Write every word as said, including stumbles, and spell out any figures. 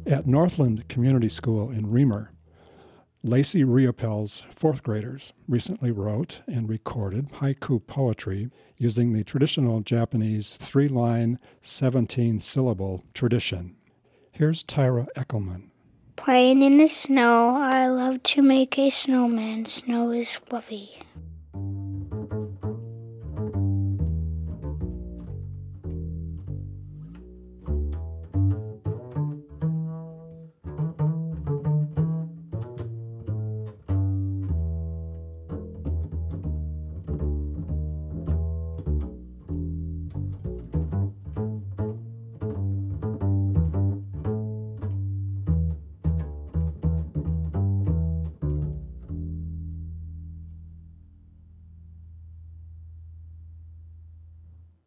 At Northland Community School in Reamer, Lacey Riopel's fourth graders recently wrote and recorded haiku poetry using the traditional Japanese three-line, seventeen-syllable tradition. Here's Tyra Eckelman. Playing in the snow, I love to make a snowman. Snow is fluffy.